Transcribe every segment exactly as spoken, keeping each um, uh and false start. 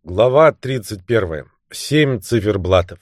Глава тридцать первая. Семь циферблатов.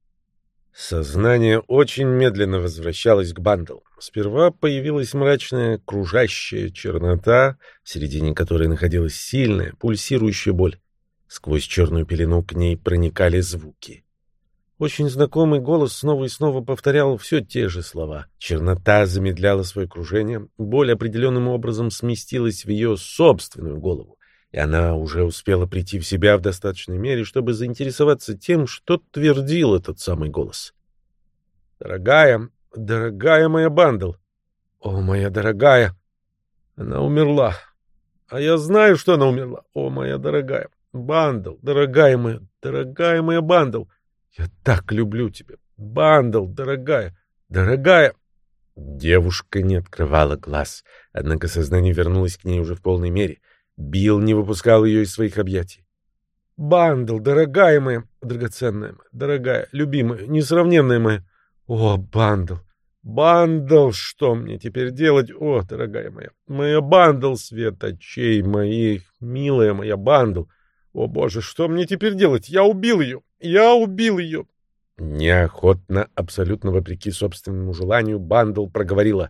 Сознание очень медленно возвращалось к Бандл. Сперва появилась мрачная, кружащая чернота, в середине которой находилась сильная, пульсирующая боль. Сквозь черную пелену к ней проникали звуки. Очень знакомый голос снова и снова повторял все те же слова. Чернота замедляла свое кружение, боль определенным образом сместилась в ее собственную голову. И она уже успела прийти в себя в достаточной мере, чтобы заинтересоваться тем, что твердил этот самый голос. «Дорогая, дорогая моя Бандл! О, моя дорогая! Она умерла! А я знаю, что она умерла! О, моя дорогая! Бандл, дорогая моя, дорогая моя Бандл! Я так люблю тебя! Бандл, дорогая, дорогая!» Девушка не открывала глаз, однако сознание вернулось к ней уже в полной мере. Билл не выпускал ее из своих объятий. «Бандл, дорогая моя, драгоценная моя, дорогая, любимая, несравненная моя! О, Бандл! Бандл, что мне теперь делать? О, дорогая моя, моя Бандл, свет очей моих, милая моя Бандл! О, Боже, что мне теперь делать? Я убил ее! Я убил ее!» Неохотно, абсолютно вопреки собственному желанию, Бандл проговорила: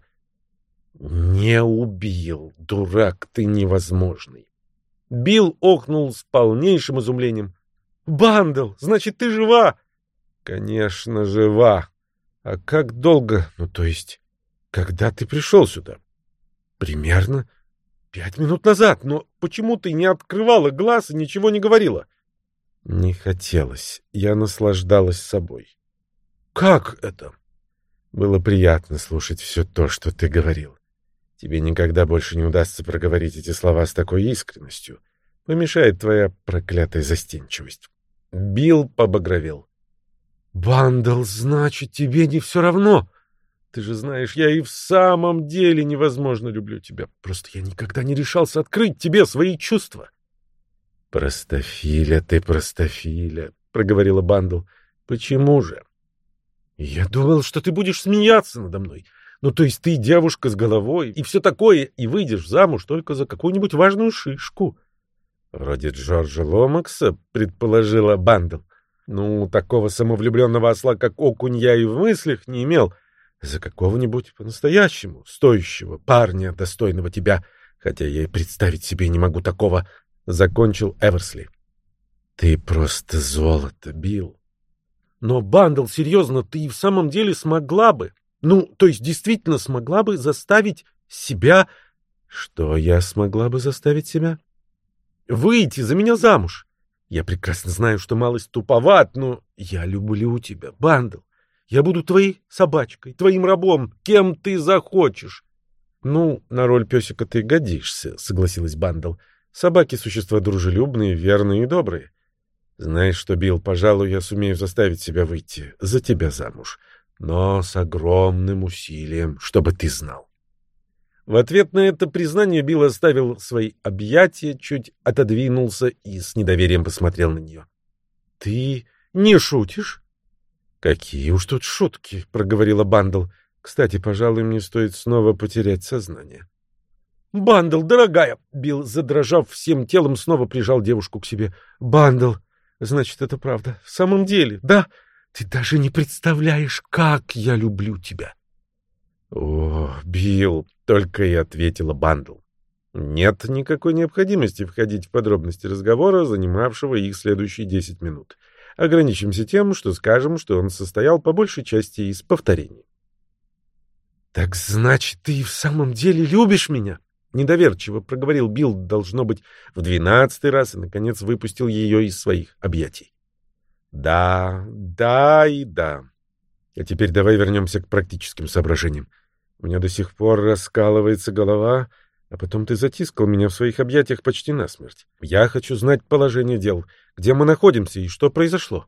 «Не убил, дурак ты невозможный». Билл охнул с полнейшим изумлением. «Бандл, значит, ты жива?» «Конечно, жива. А как долго? Ну, то есть, когда ты пришел сюда?» «Примерно пять минут назад. Но почему ты не открывала глаз и ничего не говорила?» «Не хотелось. Я наслаждалась собой». «Как это?» «Было приятно слушать все то, что ты говорил. Тебе никогда больше не удастся проговорить эти слова с такой искренностью. Помешает твоя проклятая застенчивость». Билл побагровел. «Бандл, значит, тебе не все равно? Ты же знаешь, я и в самом деле невозможно люблю тебя. Просто я никогда не решался открыть тебе свои чувства». «Простофиля ты, простофиля», — проговорила Бандл. «Почему же?» «Я думал, что ты будешь смеяться надо мной. Ну, то есть ты девушка с головой и все такое, и выйдешь замуж только за какую-нибудь важную шишку». «Вроде Джорджа Ломакса», — предположила Бандл. «Ну, такого самовлюбленного осла, как окунь, я и в мыслях не имел. За какого-нибудь по-настоящему стоящего парня, достойного тебя, хотя я и представить себе не могу такого», — закончил Эверсли. «Ты просто золото, Билл». «Но, Бандл, серьезно, ты и в самом деле смогла бы, ну, то есть действительно смогла бы заставить себя...» «Что я смогла бы заставить себя?» «Выйти за меня замуж. Я прекрасно знаю, что малость туповат, но я люблю тебя, Бандл. Я буду твоей собачкой, твоим рабом, кем ты захочешь». «Ну, на роль песика ты годишься», — согласилась Бандл. «Собаки — существа дружелюбные, верные и добрые. Знаешь что, Билл, пожалуй, я сумею заставить себя выйти за тебя замуж, но с огромным усилием, чтобы ты знал». В ответ на это признание Билл оставил свои объятия, чуть отодвинулся и с недоверием посмотрел на нее. «Ты не шутишь?» «Какие уж тут шутки», — проговорила Бандл. «Кстати, пожалуй, мне стоит снова потерять сознание». «Бандл, дорогая!» — Билл, задрожав всем телом, снова прижал девушку к себе. «Бандл, значит, это правда. В самом деле, да? Ты даже не представляешь, как я люблю тебя». «О, Билл!» — только и ответила Бандл. Нет никакой необходимости входить в подробности разговора, занимавшего их следующие десять минут. Ограничимся тем, что скажем, что он состоял по большей части из повторений. «Так значит, ты и в самом деле любишь меня?» — недоверчиво проговорил Билл, должно быть, в двенадцатый раз, и, наконец, выпустил ее из своих объятий. «Да, да и да. А теперь давай вернемся к практическим соображениям. У меня до сих пор раскалывается голова, а потом ты затискал меня в своих объятиях почти насмерть. Я хочу знать положение дел, где мы находимся и что произошло».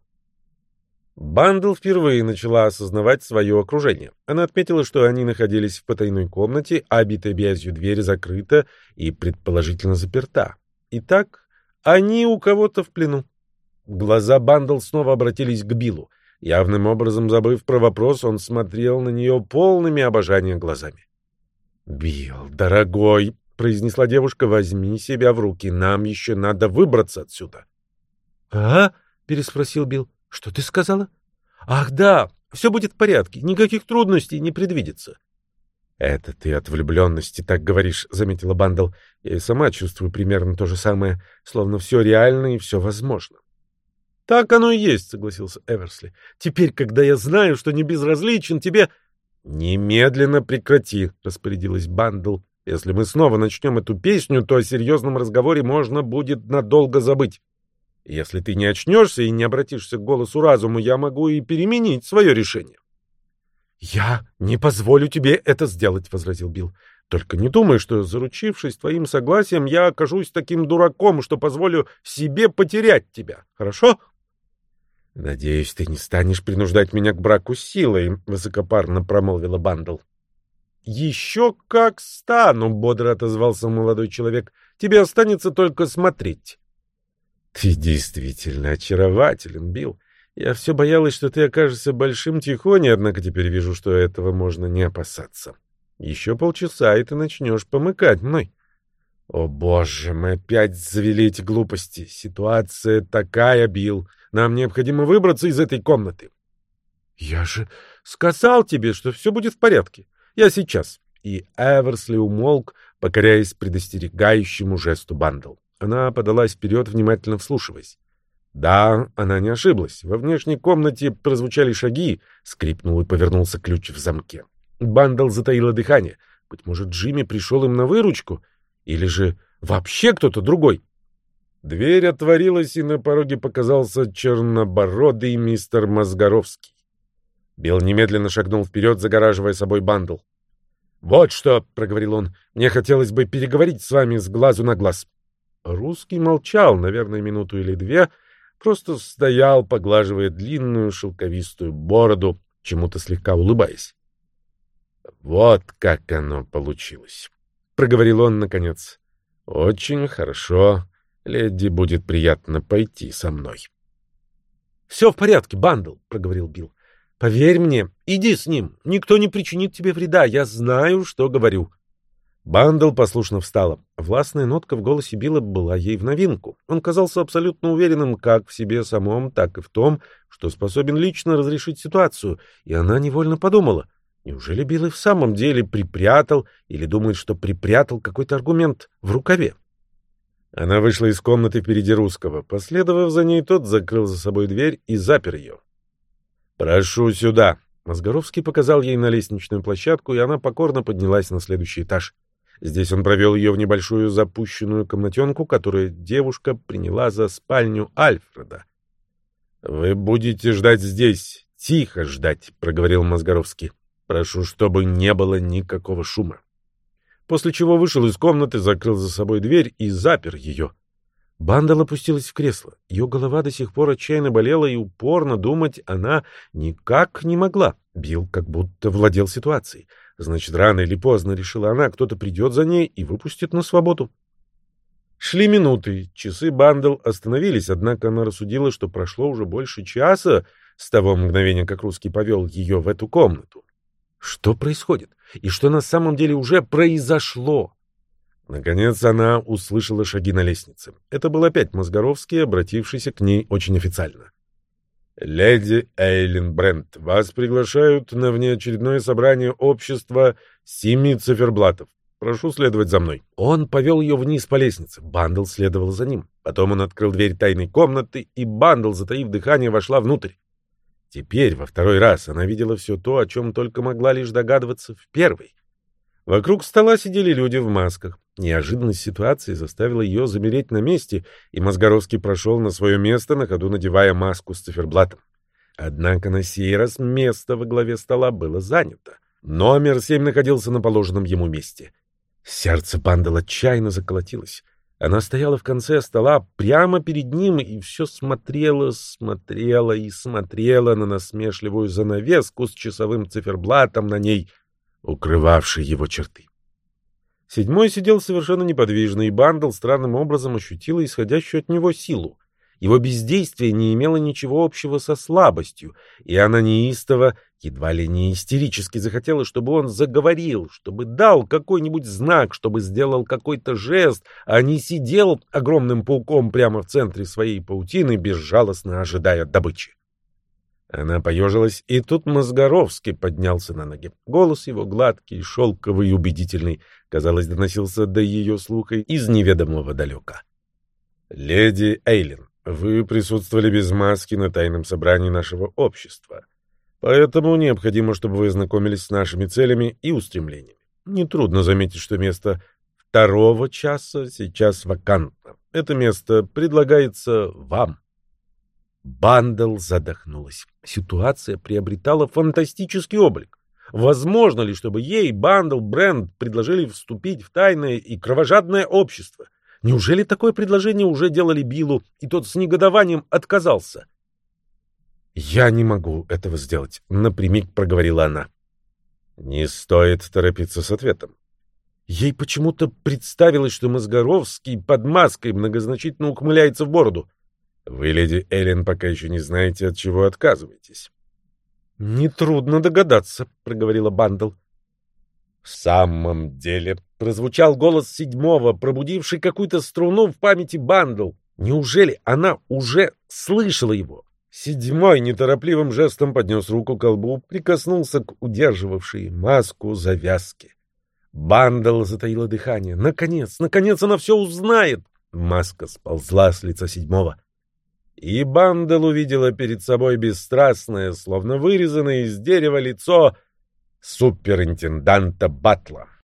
Бандл впервые начала осознавать свое окружение. Она отметила, что они находились в потайной комнате, а обитая бязью дверь закрыта и предположительно заперта. Итак, они у кого-то в плену. Глаза Бандл снова обратились к Биллу. Явным образом забыв про вопрос, он смотрел на нее полными обожания глазами. «Билл, дорогой», — произнесла девушка, — «возьми себя в руки, нам еще надо выбраться отсюда». — А? — переспросил Билл. — Что ты сказала? — Ах, да, все будет в порядке, никаких трудностей не предвидится. — Это ты от влюбленности так говоришь, — заметила Бандл. — Я и сама чувствую примерно то же самое, словно все реально и все возможно. — Так оно и есть, — согласился Эверсли. — Теперь, когда я знаю, что не безразличен тебе... — Немедленно прекрати, — распорядилась Бандл. — Если мы снова начнем эту песню, то о серьезном разговоре можно будет надолго забыть. Если ты не очнешься и не обратишься к голосу разума, я могу и переменить свое решение. — Я не позволю тебе это сделать, — возразил Билл. — Только не думай, что, заручившись твоим согласием, я окажусь таким дураком, что позволю себе потерять тебя. Хорошо? — Надеюсь, ты не станешь принуждать меня к браку силой, — высокопарно промолвила Бандл. — Еще как стану, — бодро отозвался молодой человек. — Тебе останется только смотреть. — Ты действительно очарователен, Билл. Я все боялась, что ты окажешься большим тихоней, однако теперь вижу, что этого можно не опасаться. Еще полчаса, и ты начнешь помыкать мной. О, боже, мы опять завели эти глупости. Ситуация такая, Билл. Нам необходимо выбраться из этой комнаты. Я же сказал тебе, что все будет в порядке. Я сейчас. И Эверсли умолк, покоряясь предостерегающему жесту Бандл. Она подалась вперед, внимательно вслушиваясь. Да, она не ошиблась. Во внешней комнате прозвучали шаги, скрипнул и повернулся ключ в замке. Бандл затаила дыхание. Быть может, Джимми пришел им на выручку? Или же вообще кто-то другой? Дверь отворилась, и на пороге показался чернобородый мистер Мозгоровский. Билл немедленно шагнул вперед, загораживая собой Бандл. — Вот что, — проговорил он, — мне хотелось бы переговорить с вами с глазу на глаз. Русский молчал, наверное, минуту или две, просто стоял, поглаживая длинную шелковистую бороду, чему-то слегка улыбаясь. — Вот как оно получилось, — проговорил он наконец. — Очень хорошо. Леди будет приятно пойти со мной. — Все в порядке, Бандл, — проговорил Билл. — Поверь мне, иди с ним. Никто не причинит тебе вреда. Я знаю, что говорю. Бандл послушно встала. Властная нотка в голосе Билла была ей в новинку. Он казался абсолютно уверенным как в себе самом, так и в том, что способен лично разрешить ситуацию, и она невольно подумала, неужели Билл и в самом деле припрятал или думает, что припрятал какой-то аргумент в рукаве? Она вышла из комнаты впереди Русского. Последовав за ней, тот закрыл за собой дверь и запер ее. «Прошу сюда!» Мозгоровский показал ей на лестничную площадку, и она покорно поднялась на следующий этаж. Здесь он провел ее в небольшую запущенную комнатенку, которую девушка приняла за спальню Альфреда. «Вы будете ждать здесь, тихо ждать», — проговорил Мозгоровский. «Прошу, чтобы не было никакого шума». После чего вышел из комнаты, закрыл за собой дверь и запер ее. Бандл опустилась в кресло. Ее голова до сих пор отчаянно болела, и упорно думать она никак не могла. Билл как будто владел ситуацией. Значит, рано или поздно, решила она, кто-то придет за ней и выпустит на свободу. Шли минуты, часы Бандл остановились, однако она рассудила, что прошло уже больше часа с того мгновения, как Русский повел ее в эту комнату. Что происходит? И что на самом деле уже произошло? Наконец она услышала шаги на лестнице. Это был опять Мозгоровский, обратившийся к ней очень официально. «Леди Эйлин Брент, вас приглашают на внеочередное собрание общества семи циферблатов. Прошу следовать за мной». Он повел ее вниз по лестнице. Бандл следовал за ним. Потом он открыл дверь тайной комнаты, и Бандл, затаив дыхание, вошла внутрь. Теперь, во второй раз, она видела все то, о чем только могла лишь догадываться в первый. Вокруг стола сидели люди в масках. Неожиданность ситуации заставила ее замереть на месте, и Мозгоровский прошел на свое место, на ходу надевая маску с циферблатом. Однако на сей раз место во главе стола было занято. Номер семь находился на положенном ему месте. Сердце Бандл отчаянно заколотилось. Она стояла в конце стола прямо перед ним и все смотрела, смотрела и смотрела на насмешливую занавеску с часовым циферблатом на ней, укрывавший его черты. Седьмой сидел совершенно неподвижно, и Бандл странным образом ощутила исходящую от него силу. Его бездействие не имело ничего общего со слабостью, и она неистово, Едва ли не истерически захотела, чтобы он заговорил, чтобы дал какой-нибудь знак, чтобы сделал какой-то жест, а не сидел огромным пауком прямо в центре своей паутины, безжалостно ожидая добычи. Она поежилась, и тут Мозгоровский поднялся на ноги. Голос его, гладкий, шелковый и убедительный, казалось, доносился до ее слуха из неведомого далека. «Леди Эйлин, вы присутствовали без маски на тайном собрании нашего общества. Поэтому необходимо, чтобы вы ознакомились с нашими целями и устремлениями. Нетрудно заметить, что место второго часа сейчас вакантно. Это место предлагается вам». Бандл задохнулась. Ситуация приобретала фантастический облик. Возможно ли, чтобы ей, Бандл Брент, предложили вступить в тайное и кровожадное общество? Неужели такое предложение уже делали Биллу, и тот с негодованием отказался? «Я не могу этого сделать», — напрямик проговорила она. Не стоит торопиться с ответом. Ей почему-то представилось, что Мозгоровский под маской многозначительно ухмыляется в бороду. «Вы, леди Эллен, пока еще не знаете, от чего отказываетесь». «Нетрудно догадаться», — проговорила Бандл. «В самом деле», — прозвучал голос седьмого, пробудивший какую-то струну в памяти Бандл. Неужели она уже слышала его? Седьмой неторопливым жестом поднес руку к колбу, прикоснулся к удерживавшей маску завязке. Бандл затаила дыхание. Наконец, наконец она все узнает. Маска сползла с лица седьмого. И Бандл увидела перед собой бесстрастное, словно вырезанное из дерева лицо суперинтенданта Батла.